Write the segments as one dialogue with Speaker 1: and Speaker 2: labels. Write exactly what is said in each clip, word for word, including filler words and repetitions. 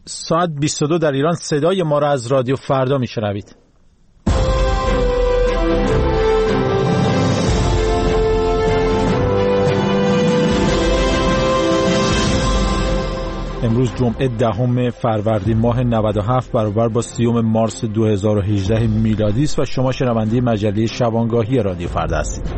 Speaker 1: ساعت بیست و دو در ایران صدای ما را از رادیو فردا میشنوید. امروز جمعه دهم فروردین ماه نود و هفت برابر با سیوم مارس دو هزار و هجده میلادی است و شما شنونده مجله شبانگاهی رادیو فردا هستید.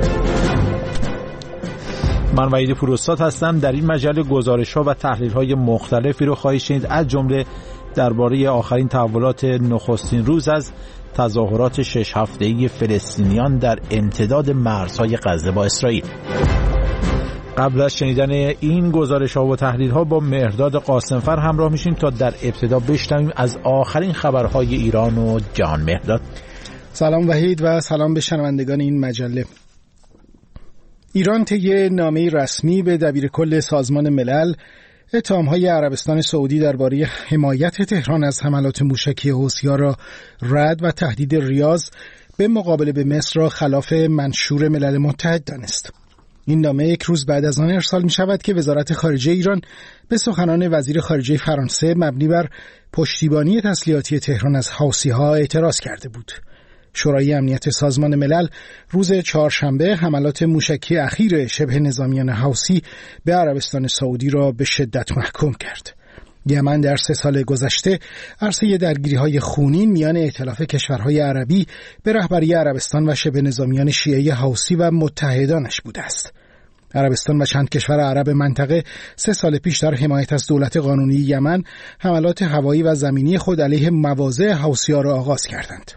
Speaker 1: من وحید پوراستاد هستم. در این مجله گزارش‌ها و تحلیل‌های مختلفی رو خواهید شنید، از جمله درباره آخرین تحولات نخستین روز از تظاهرات شش هفته‌ای فلسطینیان در امتداد مرزهای غزه با اسرائیل. قبل از شنیدن این گزارش‌ها و تحلیل‌ها با مهرداد قاسمفر همراه میشیم تا در ابتدا بشنویم از آخرین خبرهای ایران و جهان. مهرداد.
Speaker 2: سلام وحید و سلام به شنوندگان این مجله. ایران طی نامه‌ای رسمی به دبیرکل سازمان ملل اتهام‌های عربستان سعودی درباره حمایت تهران از حملات موشکی حوثی‌ها را رد و تهدید ریاض به مقابله به مصر را خلاف منشور ملل متحد دانست. این نامه یک روز بعد از آن ارسال می شود که وزارت خارجه ایران به سخنان وزیر خارجه فرانسه مبنی بر پشتیبانی تسلیحاتی تهران از حوثی‌ها اعتراض کرده بود. شورای امنیت سازمان ملل روز چهارشنبه حملات موشکی اخیر شبه نظامیان حوثی به عربستان سعودی را به شدت محکوم کرد. یمن در سه سال گذشته عرصه درگیری‌های خونین میان ائتلاف کشورهای عربی به رهبری عربستان و شبه نظامیان شیعه حوثی و متحدانش بوده است. عربستان و چند کشور عرب منطقه سه سال پیش در حمایت از دولت قانونی یمن حملات هوایی و زمینی خود علیه مواضع حوثی‌ها را آغاز کردند.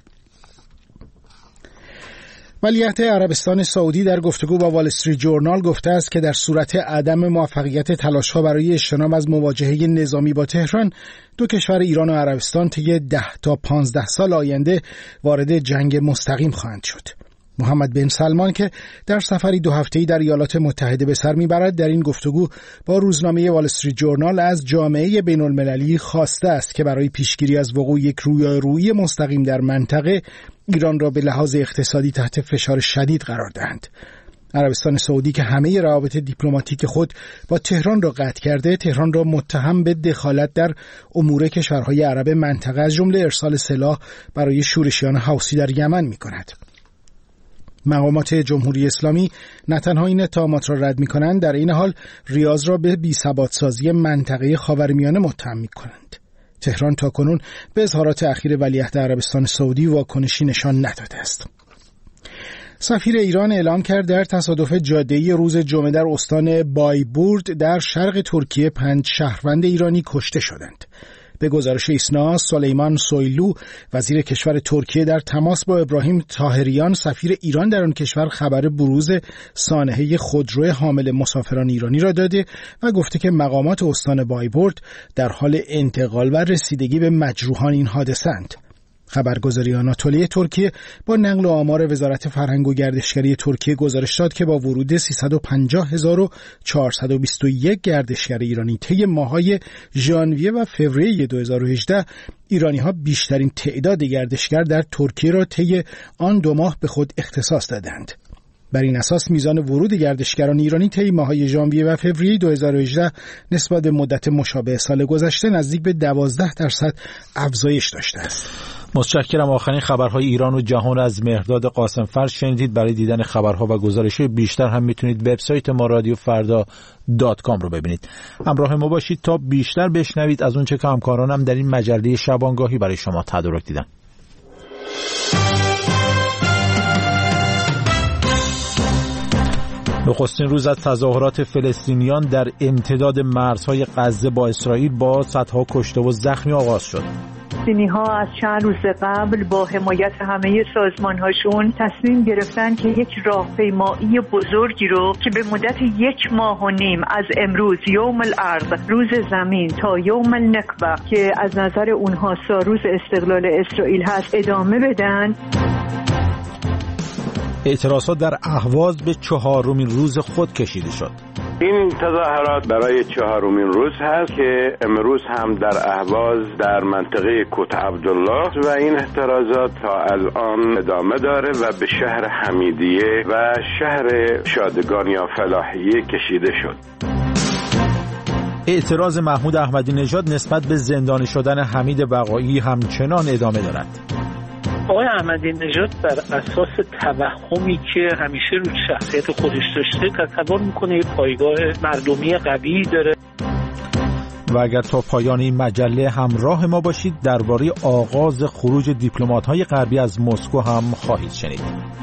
Speaker 2: ولیعهد عربستان سعودی در گفتگو با وال استریت جورنال گفته است که در صورت عدم موفقیت تلاش‌ها برای اجتناب از مواجهه نظامی با تهران، دو کشور ایران و عربستان طی ده تا پانزده سال آینده وارد جنگ مستقیم خواهند شد. محمد بن سلمان که در سفری دو هفته‌ای در ایالات متحده به سر میبرد، در این گفتگو با روزنامه وال استریت جورنال از جامعه بین‌المللی خواسته است که برای پیشگیری از وقوع یک رویارویی مستقیم در منطقه ایران را به لحاظ اقتصادی تحت فشار شدید قرار دهند. عربستان سعودی که همه روابط دیپلماتیک خود با تهران را قطع کرده، تهران را متهم به دخالت در امور کشورهای عرب منطقه از جمله ارسال سلاح برای شورشیان حوثی در یمن می‌کند. مقامات جمهوری اسلامی نه تنها این اتهامات را رد می‌کنند، در این حال ریاض را به بی‌ثبات‌سازی منطقه خاورمیانه متهم می‌کنند. تهران تاکنون به اظهارات اخیر ولیعهد عربستان سعودی واکنشی نشان نداده است. سفیر ایران اعلام کرد در تصادف جاده‌ای روز جمعه در استان بایبورد در شرق ترکیه پنج شهروند ایرانی کشته شدند. به گزارش ایسنا، سلیمان سویلو وزیر کشور ترکیه در تماس با ابراهیم طاهریان سفیر ایران در آن کشور خبر بروز سانحه خودرو حامل مسافران ایرانی را داده و گفته که مقامات استان بایبورد در حال انتقال و رسیدگی به مجروحان این حادثه اند. خبرگزاری آناتولی ترکیه با نقل آمار وزارت فرهنگ و گردشگری ترکیه گزارش داد که با ورود سیصد و پنجاه هزار و چهارصد و بیست و یک گردشگر ایرانی طی ماه‌های ژانویه و فوریه دو هزار و هجده، ایرانی‌ها بیشترین تعداد گردشگر در ترکیه را طی آن دو ماه به خود اختصاص دادند. بر این اساس میزان ورود گردشگران ایرانی طی ماه‌های ژانویه و فوریه دو هزار و هجده نسبت به مدت مشابه سال گذشته نزدیک به دوازده درصد افزایش داشته است.
Speaker 1: متشکرم. آخرین خبرهای ایران و جهان از مهرداد قاسمفر شنیدید. برای دیدن خبرها و گزارش‌های بیشتر هم میتونید وبسایت ما رادیو فردا دات کام رو ببینید. همراه ما باشید تا بیشتر بشنوید از اون چه که همکارانم در این مجله شبانگاهی برای شما تدارک دیدن. نخستین روز از تظاهرات فلسطینیان در امتداد مرزهای غزه با اسرائیل با صدها کشته و زخمی آغاز شد.
Speaker 3: فلسطینی‌ها از چند روز قبل با حمایت همه سازمان‌هاشون تصمیم گرفتن که یک راهپیمایی بزرگی رو که به مدت یک ماه و نیم از امروز یوم الارض، روز زمین، تا یوم النکبه که از نظر اونها ساروز استقلال اسرائیل هست ادامه بدن.
Speaker 1: اعتراضات در اهواز به چهارمین روز خود کشیده شد.
Speaker 4: این تظاهرات برای چهارمین روز هست که امروز هم در اهواز در منطقه کوت عبدالله و این اعتراضات تا الان ادامه داره و به شهر حمیدیه و شهر شادگان یا فلاحیه کشیده شد.
Speaker 1: اعتراض محمود احمدی نژاد نسبت به زندانی شدن حمید بقایی همچنان ادامه دارد.
Speaker 5: آقای احمدی نژاد بر اساس توهمی که همیشه روی شخصیت خودش داشته تصور میکنه یه پایگاه مردمی قوی داره.
Speaker 1: و اگر تا پایان این مجله همراه ما باشید درباره آغاز خروج دیپلمات‌های غربی از مسکو هم خواهید شنید.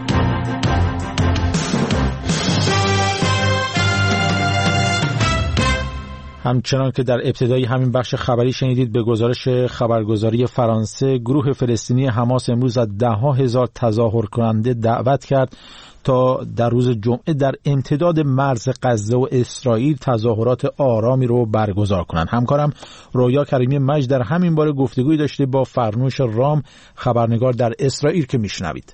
Speaker 1: همچنان که در ابتدای همین بخش خبری شنیدید، به گزارش خبرگزاری فرانسه گروه فلسطینی حماس امروز از ده ها هزار تظاهر کننده دعوت کرد تا در روز جمعه در امتداد مرز غزه و اسرائیل تظاهرات آرامی رو برگزار کنند. همکارم رویا کریمی مجد در همین باره گفتگوی داشته با فرنوش رام، خبرنگار در اسرائیل، که میشنوید.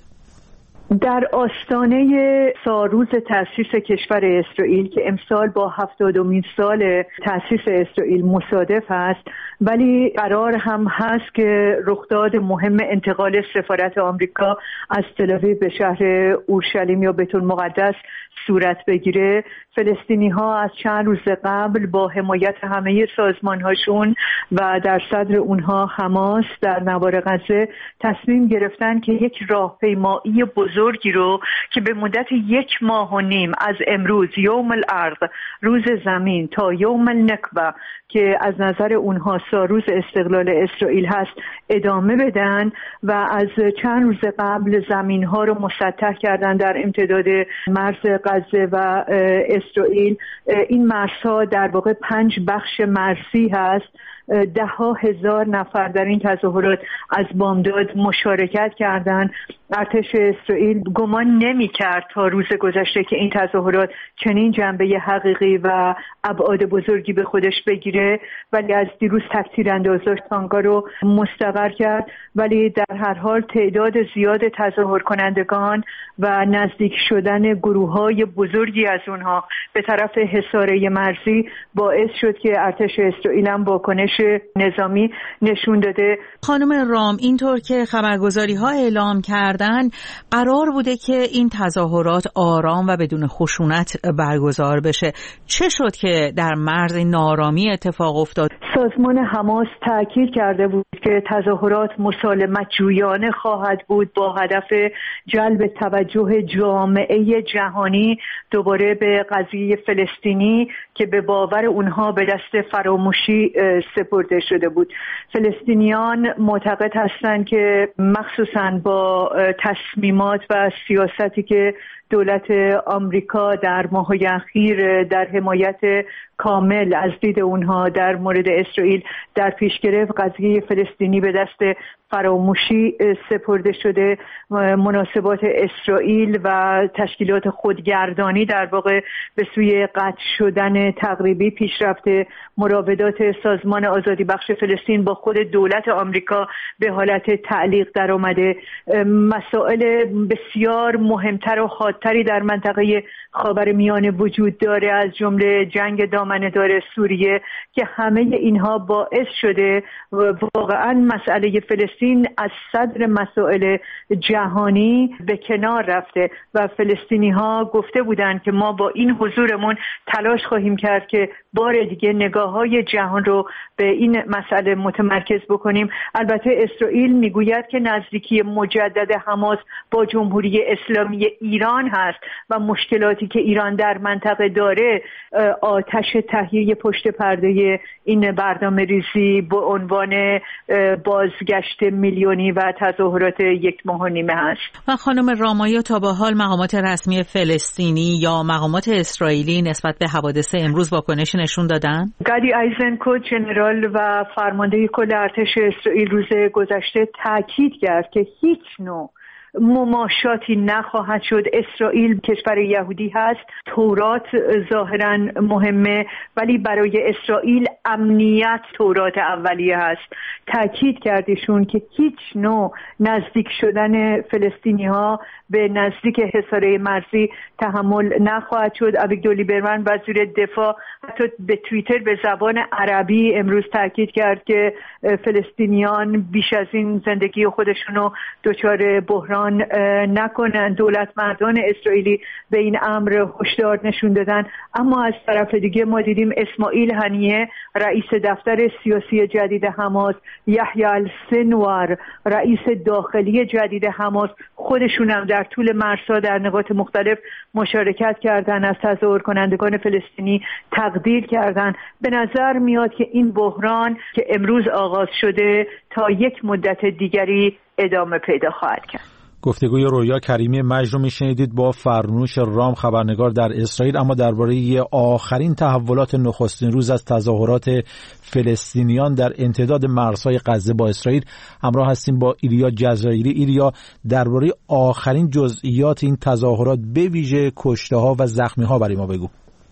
Speaker 3: در آستانه سالروز تأسیس کشور اسرائیل که امسال با هفتادمین سال تأسیس اسرائیل مصادف است، ولی قرار هم هست که رخداد مهم انتقال سفارت آمریکا از تل‌آویو به شهر اورشلیم یا بیت المقدس صورت بگیره. فلسطینی ها از چند روز قبل با حمایت همه سازمان هاشون و در صدر اونها حماس در نوار غزه تصمیم گرفتن که یک راهپیمایی بزرگی رو که به مدت یک ماه و نیم از امروز یوم الارض، روز زمین، تا یوم النکبه که از نظر اونها سالروز استقلال اسرائیل هست ادامه بدن و از چند روز قبل زمین ها رو مسطح کردن در امتداد مرز غزه و اسرائیل. این مرزها در واقع پنج بخش مرزی هست. ده ها هزار نفر در این تظاهرات از بامداد مشارکت کردند. ارتش اسرائیل گمان نمی کرد تا روز گذشته که این تظاهرات چنین جنبه حقیقی و ابعاد بزرگی به خودش بگیره، ولی از دیروز تکثیر اندازش تانگا رو مستقر کرد. ولی در هر حال تعداد زیاد تظاهر کنندگان و نزدیک شدن گروه های بزرگی از اونها به طرف حصار مرزی باعث شد که ارتش اسرائیل هم واکنش نظامی نشون داده.
Speaker 6: خانم رام، اینطور که خبرگزاری ها اعلام کردن قرار بوده که این تظاهرات آرام و بدون خشونت برگزار بشه. چه شد که در مرز نارامی اتفاق افتاد؟
Speaker 3: سازمان حماس تاکید کرده بود که تظاهرات مسالمت جویانه خواهد بود با هدف جلب توجه جامعه جهانی دوباره به قضیه فلسطینی که به باور اونها به دست فراموشی سپرده شده بود. فلسطینیان معتقد هستند که مخصوصاً با تصمیمات و سیاستی که دولت آمریکا در ماه‌های اخیر در حمایت کامل از دید اونها در مورد اسرائیل در پیش گرفت، قضیه فلسطینی به دست فراموشی سپرده شده. مناسبات اسرائیل و تشکیلات خودگردانی در واقع به سوی قطع شدن تقریبی پیش رفته. مراودات سازمان آزادی بخش فلسطین با خود دولت آمریکا به حالت تعلیق در آمده. مسائل بسیار مهمتر و حادتری در منطقه خاورمیانه وجود داره، از جمله جنگ دامنه‌دار سوریه که همه اینها باعث شده واقعا مسئله فلسطین از صدر مسائل جهانی به کنار رفته و فلسطینی ها گفته بودند که ما با این حضورمون تلاش خواهیم کرد که بار دیگه نگاه های جهان رو به این مسئله متمرکز بکنیم. البته اسرائیل میگوید که نزدیکی مجدد حماس با جمهوری اسلامی ایران هست و مشکلاتی که ایران در منطقه داره آتش تهیه پشت پرده این برنامه ریزی به عنوان بازگشت میلیونی و تظاهرات یک ماه و نیمه هست.
Speaker 6: و خانم رامایا، تا به حال مقامات رسمی فلسطینی یا مقامات اسرائیلی نسبت به حوادث امروز واکنش نشون دادن؟
Speaker 3: گادی ایزنکوت، ژنرال و فرمانده کل ارتش اسرائیل، روز گذشته تاکید کرد که هیچ نوع مماشاتی نخواهد شد. اسرائیل کشور یهودی هست، تورات ظاهراً مهمه، ولی برای اسرائیل امنیت تورات اولیه هست. تاکید کردشون که هیچ نوع نزدیک شدن فلسطینی ها به نزدیک حصار مرزی تحمل نخواهد شد. ابیگدور لیبرمن وزیر دفاع حتی به توییتر به زبان عربی امروز تاکید کرد که فلسطینیان بیش از این زندگی خودشونو دچار بحران بحران نکنن. دولت مردان اسرائیلی به این امر هشدار نشون دادن، اما از طرف دیگه ما دیدیم اسماعیل هنیه رئیس دفتر سیاسی جدید حماس، یحیی السنوار رئیس داخلی جدید حماس، خودشون هم در طول مرزها در نقاط مختلف مشارکت کردن، از تظاهر کنندگان فلسطینی تقدیر کردن. به نظر میاد که این بحران که امروز آغاز شده تا یک مدت دیگری ادامه پیدا خواهد کرد.
Speaker 1: گفتگوی رویا کریمی مجد رو میشنیدید با فرنوش رام، خبرنگار در اسرائیل. اما درباره آخرین تحولات نخستین روز از تظاهرات فلسطینیان در امتداد مرزهای غزه با اسرائیل همراه هستیم با ایلیا جزایری. ایلیا، درباره آخرین جزئیات این تظاهرات به ویژه کشته‌ها و زخمی‌ها برای ما بگو.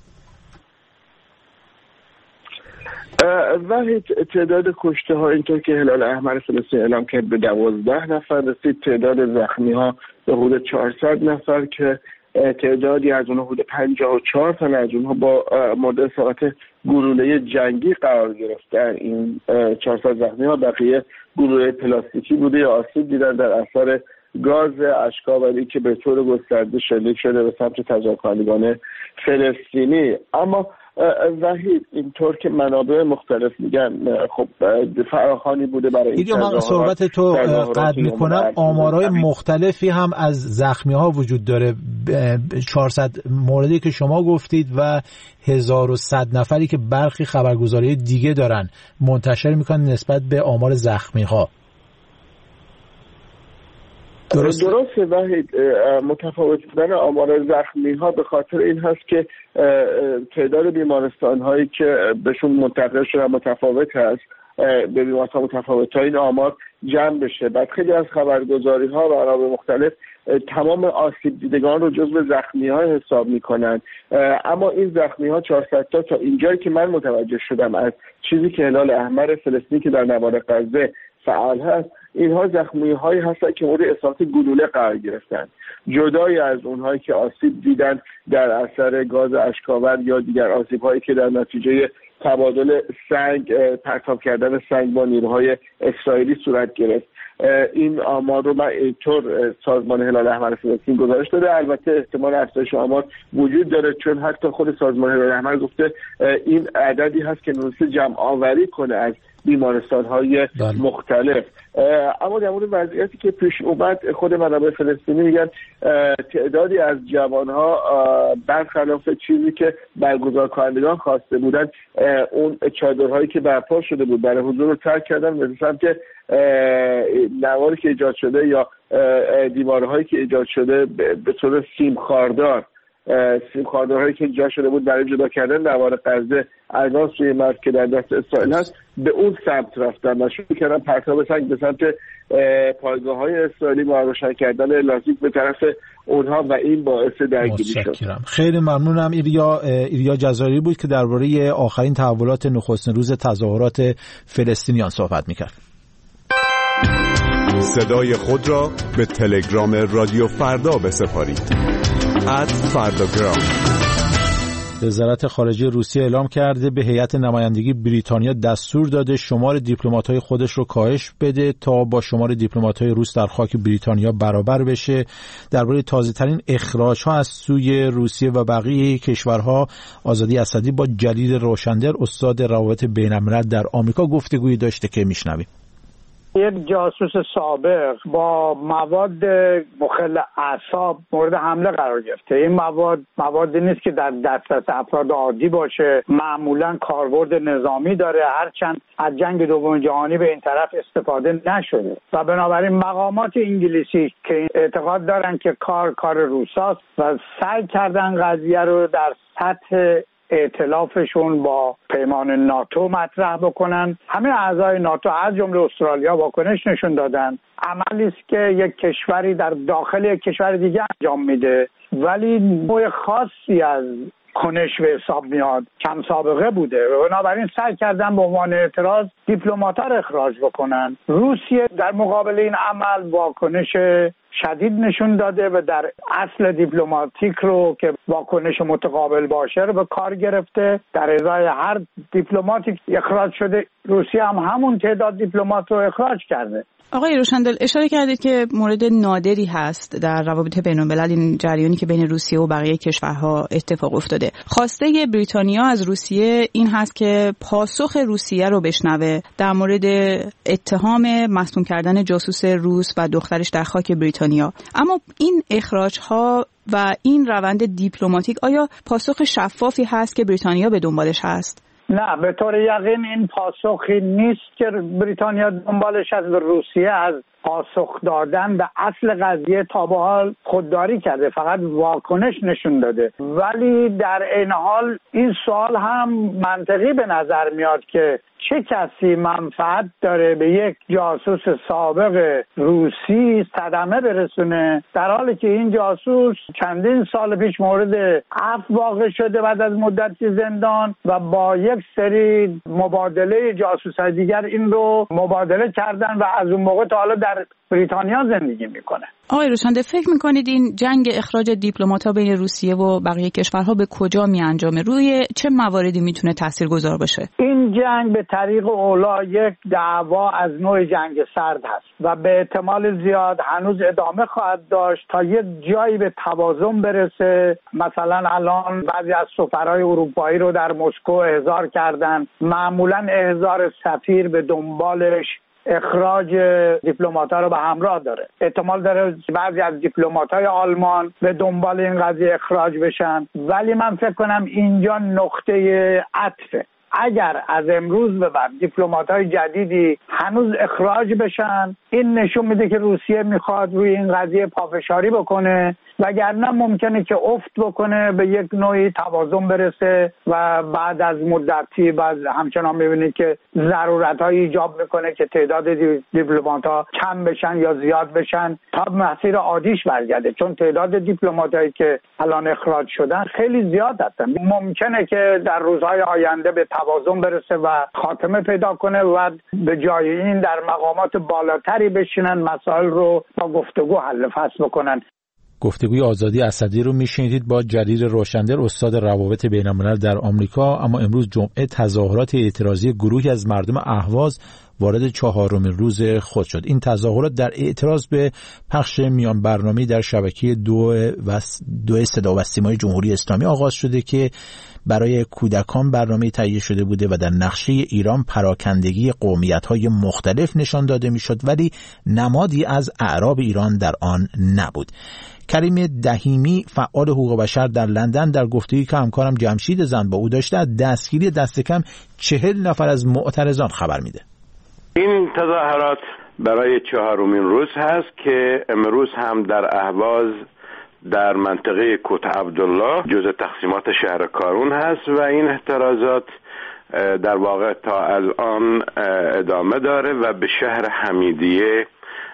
Speaker 7: وحید، تعداد کشته ها اینطور که هلال احمر فلسطین اعلام کرد به دوازده نفر رسید، تعداد زخمی ها به حدود چهارصد نفر که تعدادی از اونها حدود پنجاه و چهار تا از اونها با مورد اصابت گلوله جنگی قرار گرفتن. این چهارصد زخمی ها بقیه گلوله پلاستیکی بوده یا آسیب دیدن در اثر گاز اشکاوری که به طور گسترده شلیک شده به سمت تظاهرکنندگان فلسطینی. اما وحید، اینطور که منابع مختلف میگن خب فراخوانی بوده برای این
Speaker 1: تظاهرات. من صحبت تو قطع میکنم، آمارهای مختلفی هم از زخمی ها وجود داره. چهارصد موردی که شما گفتید و هزار و صد نفری که برخی خبرگزاری دیگه دارن منتشر میکنن نسبت به آمار زخمی ها.
Speaker 7: درست درسته وحید، متفاوت بودن آمار زخمی ها به خاطر این هست که تعداد بیمارستان هایی که بهشون منتقل شدن متفاوت هست، به بیمارستان متفاوت تا این آمار جمع بشه. بعد خیلی از خبرگزاری ها و منابع مختلف تمام آسیب دیدگان رو جزو زخمی ها حساب میکنن، اما این زخمی ها چهارصد تا تا اینجایی که من متوجه شدم از چیزی که هلال احمر فلسطین که در نوار غزه فعال هست، اینها زخمی هایی هستن که مورد اصابت گلوله قرار گرفتن، جدای از اونهایی که آسیب دیدن در اثر گاز اشکاور یا دیگر آسیب هایی که در نتیجه تبادل سنگ، پرتاب کردن سنگ با نیروهای اسرائیلی صورت گرفت. این آمار رو من اینطور سازمان هلال احمر فلسطین گزارش داده. البته احتمال افزایش آمار وجود داره، چون حتی خود سازمان هلال احمر گفته این عددی هست که نوسته جمع آوری کنه از بیمارستان‌های مختلف. اما در مورد وضعیتی که پیش اومد، خود منابع فلسطینی میگن تعدادی از جوان‌ها برخلاف چیزی که برگزار کنندگان خواسته بودن، اون چادرهایی که برپا شده بود برای حضور رو ترک کردن، مثل سمت نواری که ایجاد شده یا دیوارهایی که ایجاد شده به طور سیم خاردار سیم خاردارهایی که جا شده بود برای جدا کردن نوار غزه الان سوی مرز که در دست اسرائیل هست، به اون سمت رفتن و شروع کردن پرتاب سنگ به سمت پایگاه‌های اسرائیلی با روشن کردن لاستیک به طرف اونها و این باعث درگیری شد.
Speaker 1: خیلی ممنونم. ایلیا ایلیا جزایری بود که درباره آخرین تحولات نخستین روز تظاهرات فلسطینیان صحبت می‌کرد.
Speaker 8: صدای خود را به تلگرام رادیو فردا بسپارید. ات فرداگرام.
Speaker 1: وزارت خارجه روسیه اعلام کرده به هیئت نمایندگی بریتانیا دستور داده شمار دیپلمات‌های خودش رو کاهش بده تا با شمار دیپلمات‌های روس در خاک بریتانیا برابر بشه. درباره تازه‌ترین اخراج‌ها از سوی روسیه و بقیه کشورها، آزادی اسدی با جلیل روشندر، استاد روابط بین‌الملل در آمریکا، گفتگویی داشته که میشنویم.
Speaker 9: یک جاسوس سابق با مواد مخل اعصاب مورد حمله قرار گرفته. این مواد موادی نیست که در دسترس افراد عادی باشه، معمولا کاربرد نظامی داره، هرچند از جنگ دوم جهانی به این طرف استفاده نشده و بنابراین مقامات انگلیسی که اعتقاد دارن که کار کار روساست و سعی کردن قضیه رو در سطح ائتلافشون با پیمان ناتو مطرح بکنن. همه اعضای ناتو از جمله استرالیا واکنش نشون دادن. عملی است که یک کشوری در داخل یک کشور دیگه انجام میده، ولی نوع خاصی از کنش به حساب میاد، کم سابقه بوده و بنابراین سعی کردن به عنوان اعتراض دیپلمات‌ها را اخراج بکنن. روسیه در مقابل این عمل واکنش شدید نشون داده و در اصل دیپلماتیک رو که واکنش متقابل باشه رو به کار گرفته. در ازای هر دیپلماتی اخراج شده، روسیه هم همون تعداد دیپلمات رو اخراج کرده.
Speaker 10: آقای روشندل، اشاره کردید که مورد نادری هست در روابط بین‌الملل این جریانی که بین روسیه و بقیه کشورها اتفاق افتاده. خواسته بریتانیا از روسیه این هست که پاسخ روسیه رو بشنوه در مورد اتهام مصدوم کردن جاسوس روس و دخترش در خاک بریتانیا. اما این اخراج‌ها و این روند دیپلماتیک آیا پاسخ شفافی هست که بریتانیا به دنبالش هست؟
Speaker 9: نه، به طور یقین این پاسخی نیست که بریتانیا دنبالش از. روسیه از پاسخ دادن به اصل قضیه تا به حال خودداری کرده، فقط واکنش نشون داده. ولی در این حال این سوال هم منطقی به نظر میاد که چه کسی منفعت داره به یک جاسوس سابق روسی صدمه برسونه، در حالی که این جاسوس چندین سال پیش مورد عفو واقع شده بعد از مدتی زندان و با یک سری مبادله جاسوسای دیگر این رو مبادله کردن و از اون موقع تا حالا در بریتانیا زندگی میکنه.
Speaker 10: آقای روشنده، فکر میکنید این جنگ اخراج دیپلمات‌ها بین روسیه و بقیه کشورها به کجا میانجامه؟ روی چه مواردی میتونه تاثیرگذار باشه؟
Speaker 9: این جنگ به طریق اولا یک دعوا از نوع جنگ سرد هست و به احتمال زیاد هنوز ادامه خواهد داشت تا یک جایی به توازن برسه. مثلا الان بعضی از سفرهای اروپایی رو در مسکو احضار کردن، معمولا احضار سفیر به دنبالش اخراج دیپلمات‌ها رو به همراه داره. احتمال داره بعضی از دیپلمات‌های آلمان به دنبال این قضیه اخراج بشن، ولی من فکر کنم اینجا نقطه عطفه. اگر از امروز به بعد دیپلمات‌های جدیدی هنوز اخراج بشن، این نشون میده که روسیه میخواد روی این قضیه پافشاری بکنه، وگرنه ممکنه که افت بکنه، به یک نوعی توازن برسه و بعد از مدتی بعد همچنان میبینید که ضرورت‌های ایجاب میکنه که تعداد دیپلمات‌ها کم بشن یا زیاد بشن تا مسیر عادیش برگرده، چون تعداد دیپلماتایی که الان اخراج شدن خیلی زیاد هستن. ممکنه که در روزهای آینده به توازن برسه و خاتمه پیدا کنه و به جای این در مقامات بالاتری بشینن مسائل رو با گفتگو حل فصل بکنن.
Speaker 1: گفتگوی آزادی اسدی رو میشنیدید با جلیل روشندل، استاد روابط بین‌الملل در آمریکا. اما امروز جمعه تظاهرات اعتراضی گروهی از مردم اهواز وارد چهارمین روز خود شد. این تظاهرات در اعتراض به پخش میان برنامه‌ای در شبکه دو و دو صدا و سیمای جمهوری اسلامی آغاز شده که برای کودکان برنامه تهیه شده بوده و در نقشه ایران پراکندگی قومیت‌های مختلف نشان داده می‌شد، ولی نمادی از اعراب ایران در آن نبود. کریم دهیمی، فعال حقوق بشر در لندن، در گفتگویی که همکارم جمشید زند با او داشته، از دستگیری دست کم چهل نفر از معترضان خبر میده.
Speaker 4: این تظاهرات برای چهارمین روز هست که امروز هم در اهواز در منطقه کوت عبدالله جزء تقسیمات شهر کارون هست و این اعتراضات در واقع تا الان ادامه داره و به شهر حمیدیه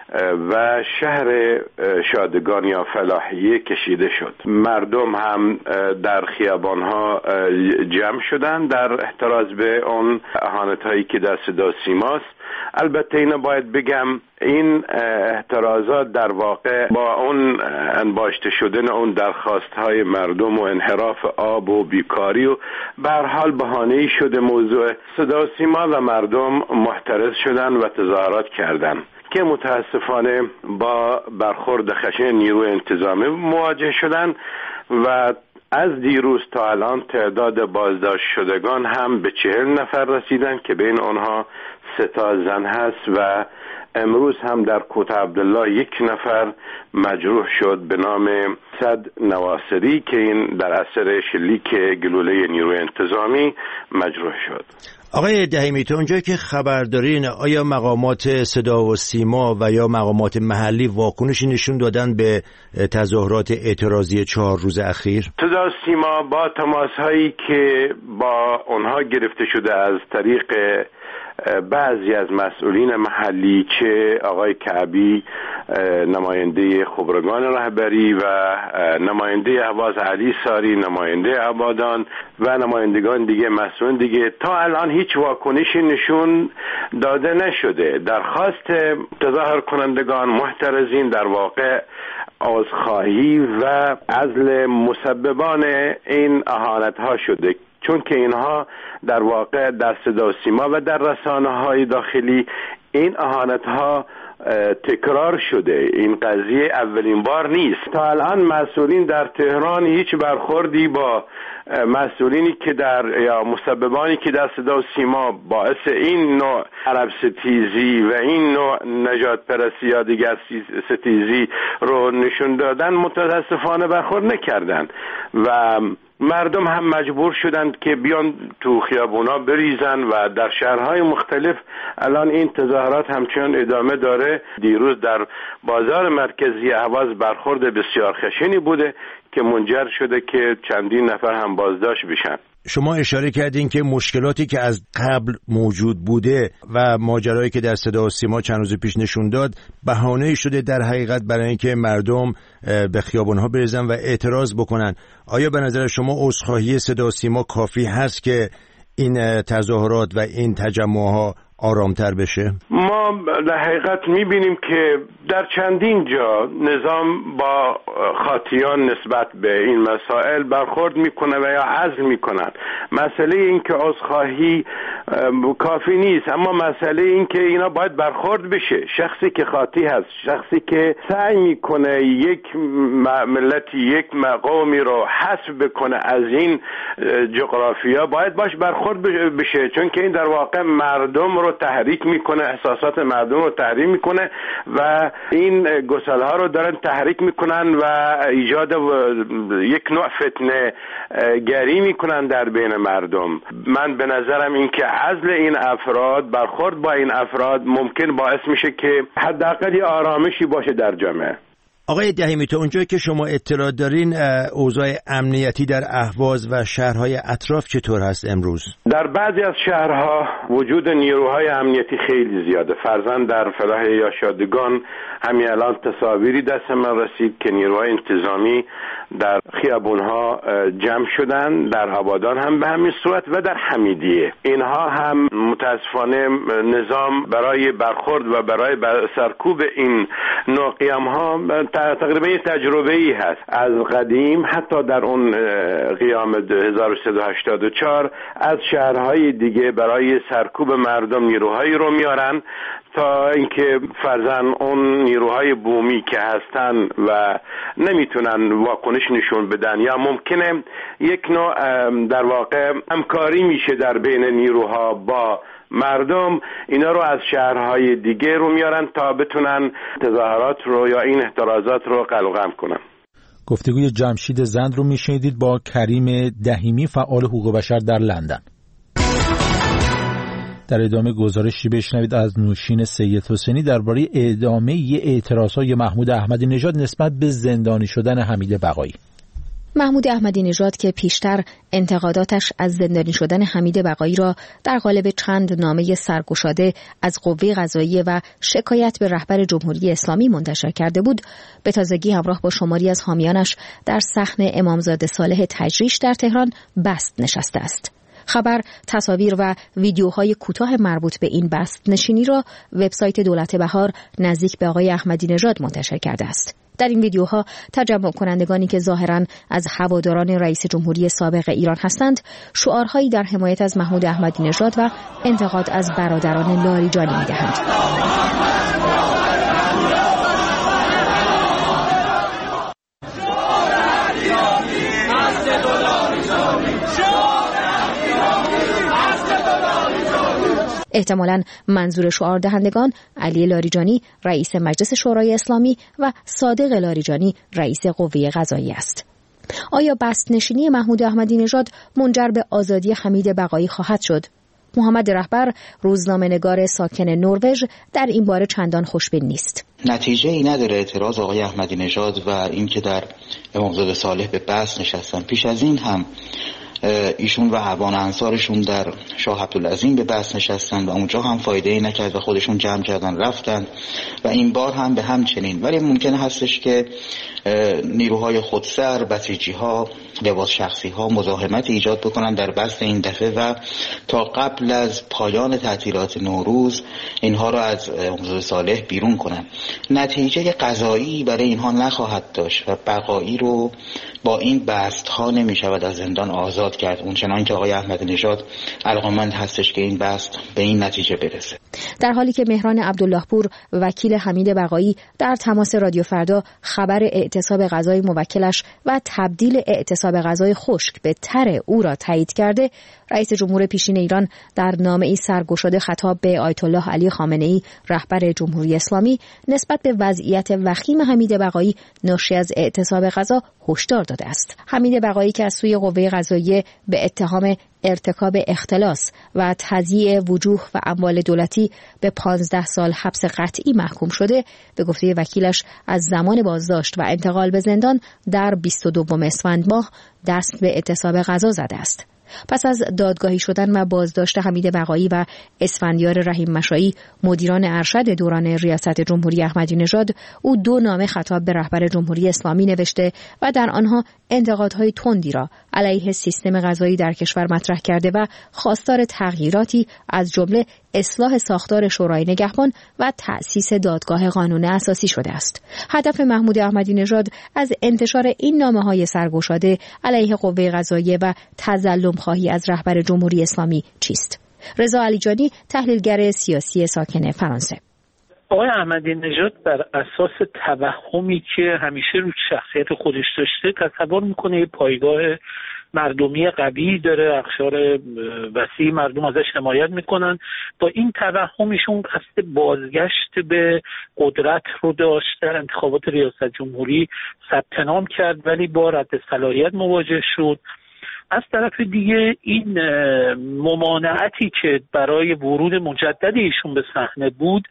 Speaker 4: و شهر شادگان یا فلاحیه کشیده شد. مردم هم در خیابانها جمع شدن در احتراز به اون اهانت‌هایی که در صدا سیماست. البته اینو باید بگم این اعتراضات در واقع با اون انباشته شدن اون درخواست‌های مردم و انحراف آب و بیکاری و به هر حال بهانه‌ای شده موضوع صدا سیما و مردم محترض شدن و تظاهرات کردن که متاسفانه با برخورد خشن نیروی انتظامی مواجه شدن و از دیروز تا الان تعداد بازداشت شدگان هم به چهل نفر رسیدن که بین آنها سه تا زن هست و امروز هم در کوت عبدالله یک نفر مجروح شد به نام صد نواصری که این در اثر شلیک گلوله نیروی انتظامی مجروح شد.
Speaker 11: آقای دهیمی، تو اونجایی که خبر دارین، آیا مقامات صدا و سیما و یا مقامات محلی واکنشی نشون دادن به تظاهرات اعتراضی چهار روز اخیر؟
Speaker 4: صدا و سیما با تماس‌هایی که با اونها گرفته شده از طریق بعضی از مسئولین محلی، چه آقای کعبی نماینده خبرگان رهبری و نماینده اهواز علی ساری، نماینده عبادان و نمایندگان دیگه مسئول دیگه، تا الان هیچ واکنشی نشون داده نشده. درخواست تظاهر کنندگان محترزین در واقع عذرخواهی و عزل مسببان این اهانت ها شده، چون که اینها در واقع در صدا و سیما و در رسانه های داخلی این اهانت ها تکرار شده. این قضیه اولین بار نیست. تا الان مسئولین در تهران هیچ برخوردی با مسئولینی که در یا مسببانی که در صدا و سیما باعث این نوع عرب ستیزی و این نوع نجات پرستی یا دیگر ستیزی رو نشون دادن متاسفانه برخورد نکردن و مردم هم مجبور شدند که بیان تو خیابونا بریزن و در شهرهای مختلف الان این تظاهرات همچنان ادامه داره. دیروز در بازار مرکزی اهواز برخورد بسیار خشنی بوده که منجر شده که چندین نفر هم بازداشت بشن.
Speaker 11: شما اشاره کردین که مشکلاتی که از قبل موجود بوده و ماجرایی که در صدا و سیما چند روز پیش نشون داد بهانه‌ای شده در حقیقت برای اینکه مردم به خیابان‌ها بریزن و اعتراض بکنن. آیا به نظر شما عذرخواهی صدا و سیما کافی هست که این تظاهرات و این تجمع‌ها آرامتر بشه؟
Speaker 4: ما در حقیقت میبینیم که در چندین جا نظام با خاطیان نسبت به این مسائل برخورد میکنه و یا عزل میکنن. مسئله این که عذرخواهی کافی نیست، اما مسئله این که اینا باید برخورد بشه. شخصی که خاطی هست، شخصی که سعی میکنه یک ملتی، یک قومی رو حذف بکنه از این جغرافیا، باید باش برخورد بشه، چون که این در واقع مردم رو تحریک میکنه، احساسات مردم رو تحریک میکنه و این گسلها رو دارن تحریک میکنن و ایجاد یک نوع فتنه گری میکنن در بین مردم. من به نظرم این که عزل این افراد، برخورد با این افراد ممکن باعث میشه که حداقل آرامشی باشه در جامعه.
Speaker 11: آقای دهیمی، تا اونجایی که شما اطلاع دارین اوضاع امنیتی در اهواز و شهرهای اطراف چطور هست امروز؟
Speaker 4: در بعضی از شهرها وجود نیروهای امنیتی خیلی زیاده. فرضاً در فلاح یا شادگان همین الان تصاویری دست من رسید که نیروهای انتظامی در خیابونها جمع شدن، در آبادان هم به همین صورت و در حمیدیه. اینها هم متاسفانه نظام برای برخورد و برای سرکوب این نوع قیام‌ها تقریبا یه تجربه‌ای هست از قدیم. حتی در اون قیام هزار و سیصد و هشتاد و چهار از شهرهای دیگه برای سرکوب مردم نیروهایی رو میارن تا اینکه فرضاً اون نیروهای بومی که هستن و نمیتونن واکنش نشون بدن یا ممکنه یک نوع در واقع همکاری میشه در بین نیروها با مردم، اینا رو از شهرهای دیگه رو میارن تا بتونن تظاهرات رو یا این اعتراضات رو قلقم کنن.
Speaker 1: گفتگوی جمشید زند رو میشنیدید با کریم دهیمی، فعال حقوق بشر در لندن. در ادامه گزارشی بشنوید از نوشین سید حسینی درباره ادامه اعتراضهای محمود احمدی نژاد نسبت به زندانی شدن حمید بقایی.
Speaker 12: محمود احمدی نژاد که پیشتر انتقاداتش از زندانی شدن حمید بقایی را در قالب چند نامه سرگشاده از قوه قضاییه و شکایت به رهبر جمهوری اسلامی منتشر کرده بود، به تازگی همراه با شماری از حامیانش در صحن امامزاده صالح تجریش در تهران بست نشسته است. خبر، تصاویر و ویدیوهای کوتاه مربوط به این بست نشینی را وبسایت دولت بهار نزدیک به آقای احمدی نژاد منتشر کرده است. در این ویدیوها تجمع کنندگانی که ظاهراً از هواداران رئیس جمهوری سابق ایران هستند، شعارهایی در حمایت از محمود احمدی نژاد و انتقاد از برادران لاریجانی می‌دهند. احتمالاً منظور شعار دهندگان علی لاریجانی رئیس مجلس شورای اسلامی و صادق لاریجانی رئیس قوه قضاییه است. آیا بست نشینی محمود احمدی نژاد منجر به آزادی حمید بقایی خواهد شد؟ محمد رهبر، روزنامه‌نگار ساکن نروژ، در این باره چندان خوشبین نیست.
Speaker 13: نتیجه ای نداره اعتراض آقای احمدی نژاد و اینکه در امامزاده صالح به بست نشستن. پیش از این هم ایشون و اعوان انصارشون در شاه عبدالعظیم به بحث نشستن و اونجا هم فایده ای نکرد و خودشون جمع کردن رفتن و این بار هم به همچنین. ولی ممکن هستش که نیروهای خودسر، بسیجی‌ها، لباس شخصی‌ها مزاحمت ایجاد بکنن در بحث این دفعه و تا قبل از پایان تعطیلات نوروز اینها رو از حوض صالح بیرون کنن. نتیجه قضایی برای اینها نخواهد داشت و بقایی رو با این بست‌ها نمی‌شود از زندان آزاد کرد، اونچنان که آقای احمدی نژاد علاقه‌مند هستش که این بست به این نتیجه برسه.
Speaker 12: در حالی که مهران عبدالله پور وکیل حمید بقایی در تماس رادیو فردا خبر اعتصاب غذای موکلش و تبدیل اعتصاب غذای خشک به تر او را تایید کرده، رئیس جمهور پیشین ایران در نامه‌ای سرگشاده خطاب به آیت الله علی خامنه‌ای رهبر جمهوری اسلامی نسبت به وضعیت وخیم حمید بقایی ناشی از اعتصاب غذا هشدار داده است. حمید بقایی که از سوی قوه قضاییه به اتهام ارتکاب اختلاس و تضییع وجوه و اموال دولتی به پانزده سال حبس قطعی محکوم شده، به گفته وکیلش از زمان بازداشت و انتقال به زندان در بیست و دوم اسفند ماه دست به اعتصاب غذا زده است. پس از دادگاهی شدن و بازداشت حمید بقایی و اسفندیار رحیم مشایی مدیران ارشد دوران ریاست جمهوری احمدی نژاد، او دو نامه خطاب به رهبر جمهوری اسلامی نوشته و در آنها انتقادهای تندی را علیه سیستم قضایی در کشور مطرح کرده و خواستار تغییراتی از جمله اصلاح ساختار شورای نگهبان و تأسیس دادگاه قانون اساسی شده است. هدف محمود احمدی نژاد از انتشار این نامه‌های سرگشاده علیه قوه قضاییه و تظلم خواهی از رهبر جمهوری اسلامی چیست؟ رضا علیجانی، تحلیلگر سیاسی ساکن فرانسه:
Speaker 5: آقای احمدی نژاد بر اساس توهمی که همیشه رو شخصیت خودش داشته تصور میکنه یه پایگاه مردمی قوی داره، اقشار وسیع مردم ازش حمایت میکنن. با این توهمشون قصد بازگشت به قدرت رو داشت، در انتخابات ریاست جمهوری ثبت نام کرد ولی با رد صلاحیت مواجه شد. از طرف دیگه این ممانعتی که برای ورود مجدد ایشون به صحنه بود،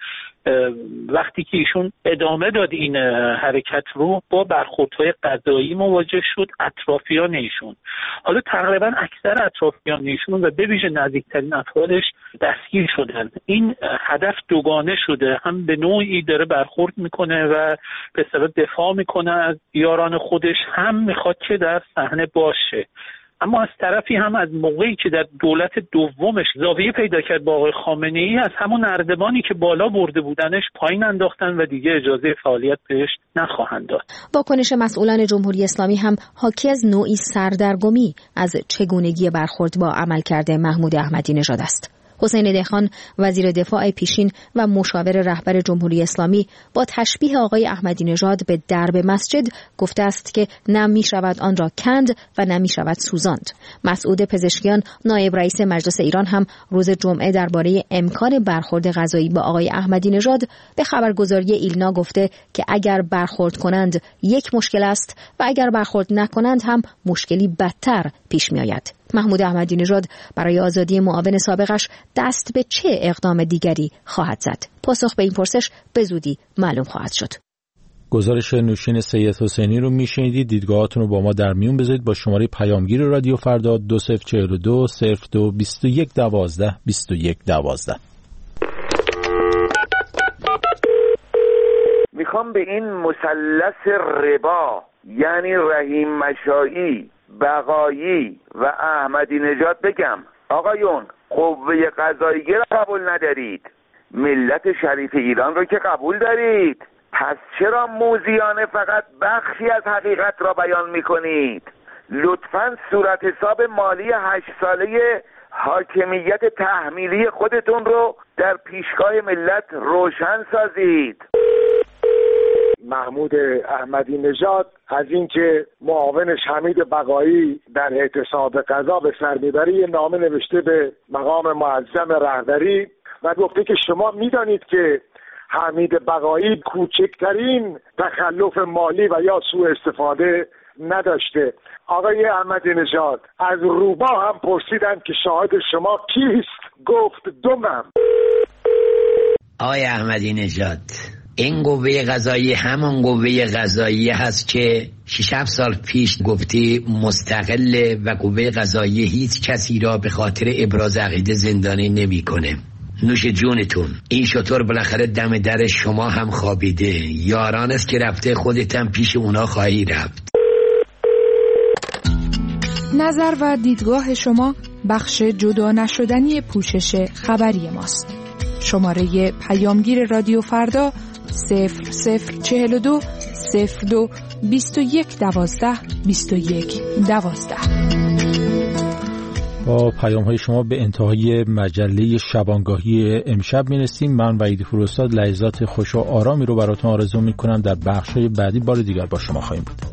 Speaker 5: وقتی که ایشون ادامه داد این حرکت رو، با برخوردهای قضایی مواجه شد اطرافیان ایشون. حالا تقریبا اکثر اطرافیان ایشون و به ویژه نزدیکترین افرادش دستگیر شدن. این هدف دوگانه شده، هم به نوعی داره برخورد میکنه و به سبب دفاع میکنه از یاران خودش، هم میخواد که در صحنه باشه. اما از طرفی هم از موقعی که در دولت دومش زاویه پیدا کرد با آقای خامنه‌ای، از همون نردبانی که بالا برده بودنش پایین انداختن و دیگه اجازه فعالیت بهش نخواهند داد.
Speaker 12: واکنش مسئولان جمهوری اسلامی هم حاکی از نوعی سردرگمی از چگونگی برخورد با عملکرد محمود احمدی نژاد است. حسین دهخان، وزیر دفاع پیشین و مشاور رهبر جمهوری اسلامی، با تشبیه آقای احمدی نژاد به درب مسجد گفته است که نه می‌شود آن را کند و نه می‌شود سوزاند. مسعود پزشکیان، نایب رئیس مجلس ایران، هم روز جمعه درباره امکان برخورد قضایی با آقای احمدی نژاد به خبرگزاری ایلنا گفته که اگر برخورد کنند یک مشکل است و اگر برخورد نکنند هم مشکلی بدتر پیش می‌آید. محمود احمدی نژاد برای آزادی معاون سابقش دست به چه اقدام دیگری خواهد زد؟ پاسخ به این پرسش به زودی معلوم خواهد شد.
Speaker 1: گزارش نوشین سید حسینی رو میشنیدید. دیدگاهاتون رو با ما در میون بذارید با شماره پیامگیر رادیو فردا دو صفر چهل و دو صفر دو بیست و یک دوازده بیست و یک دوازده.
Speaker 14: میخوام به این مثلث ربا، یعنی رحیم مشایی، بقایی و احمدی نژاد بگم آقایون، قوه قضاییه را قبول ندارید، ملت شریف ایران رو که قبول دارید، پس چرا موذیانه فقط بخشی از حقیقت را بیان میکنید؟ لطفاً صورت حساب مالی هشت ساله حاکمیت تحمیلی خودتون رو در پیشگاه ملت روشن سازید.
Speaker 15: محمود احمدی نژاد از اینکه معاونش حمید بقایی در اعتصاب غذا به سر میبره یه نامه نوشته به مقام معظم رهبری و گفته که شما میدانید که حمید بقایی کوچکترین تخلف مالی و یا سوء استفاده نداشته. آقای احمدی نژاد، از روبا هم پرسیدن که شاهد شما کیست؟ گفت دومم.
Speaker 16: آقای احمدی نژاد، این قوه قضایی همان قوه قضایی هست که شش هفت سال پیش گفتی مستقله و قوه قضایی هیچ کسی را به خاطر ابراز عقیده زندانی نمیکنه. نوش جونتون، این شطور بالاخره دم در شما هم خوابیده، یاران است که رفته، خودت هم پیش اونا خواهی رفت.
Speaker 17: نظر و دیدگاه شما بخش جدا نشدنی پوشش خبری ماست. شماره پیامگیر رادیو فردا صفر صفر چهل و دو صفر دو بیست و یک دوازده بیست و یک دوازده.
Speaker 1: با پیام های شما به انتهای مجله شبانگاهی امشب میرسیم. من وحید فروستاد لحظات خوش و آرامی رو براتون آرزو میکنم. در بخش های بعدی بار دیگر با شما خواهیم بود.